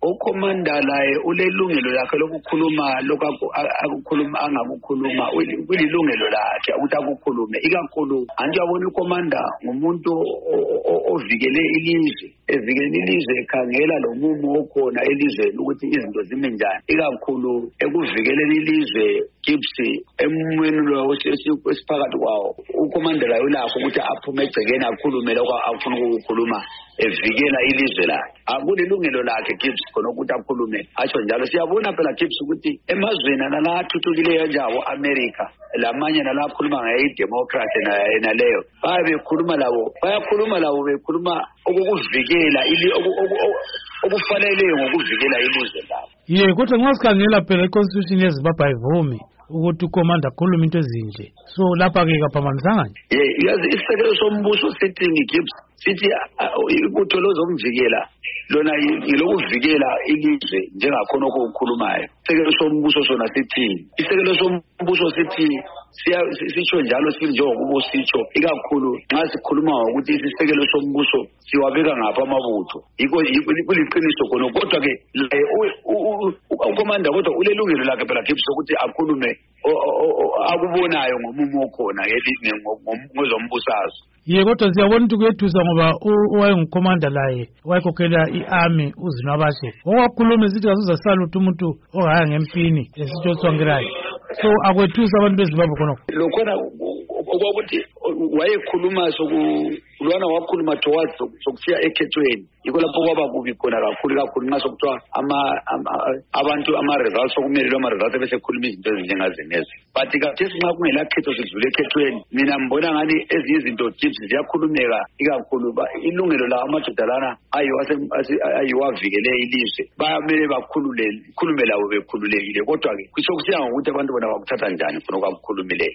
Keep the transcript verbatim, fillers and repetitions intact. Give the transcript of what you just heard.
ukomanda laye ulelungelo lakhe lokukhuluma lokho akukhuluma angakukhuluma ulilungelo lakhe ukuthi akukhulume ikakhulu anje yabona ukomanda ngumuntu ovikele ilizwe evikele ilizwe ekhangela lo mumo okhona elizweni ukuthi izinto zime njani ikakhulu ekuvikeleni ilizwe Gipsy emweni lo esiphakathi kwawo ukomanda laye ulakho ukuthi aphume egcekeni akhulume lokho afuna ukukhuluma evikela ilizwe lakhe akulilungelo lakhe Gipsy khona ukuthi akhulume atsho njalo siyabona phela Gipsy ukuthi emazweni nalathuthukileyo njawo America lamanye nalakhuluma ngayi democracy na leyo babekhuluma labo bayakhuluma labo bekhuluma ukuvikela ili okufaneleyo ngokuvikela ilizwe labo. Ye kodwa ngasikhangela phela iconstitution yeZimbabwe ayivumi ukuthi ukomanda akhulume into ezinje so lapha ke kaphamanisanga nje. Ye yazi isisekelo sombuso sithi ngiGipsy sithi ibutho lozomvikela lona yilokuvikela ilizwe njengakhona okukhulumayo. Isekelo sombuso sona sithi isekelo sombuso sithi sisho njalo sithi njengokubo sisho ikakhulu nxa sikhuluma ukuthi isisekelo sombuso siwabeka ngapha amabutho yiko kuliqiniso khona kodwa ke ukomanda kodwa ulelungelo lakhe phela Gipsy ukuthi akhulume akubonayo ngomumo okhona ngozombusazwe. Ye kodwa siyabona ukuthi kuyethusa ngoba owayengukomanda laye wayekhokhela i-army uzinwabashe owakhuluma sithi kasuzasala ukuthi umuntu ohaya ngempini lesitsho songerayo so akwethusa abantu beZimbabwe khona lokhona okwakuthi wayekhuluma sokulwana wakhuluma towards sokusiya ekhethweni yiko lapho kwaba kubi khona kakhulu kakhulu nxa sokuthiwa abantu ama-results sokumele lo ma-results besekhuluma izinto ezinjengazenezi but kathesi nxa kungelakhetho sidlule ekhethweni mina mbona ngani ezinye izinto Gipsy ziyakhulumeka ikakhulu ilungelo la amadoda lana ayiwavikele ilizwe bamele bakhulume labo bekhululekile kodwa-ke kusokusiya ngokuthi abantu bona bakuthatha njani khona okwakukhulumileyo.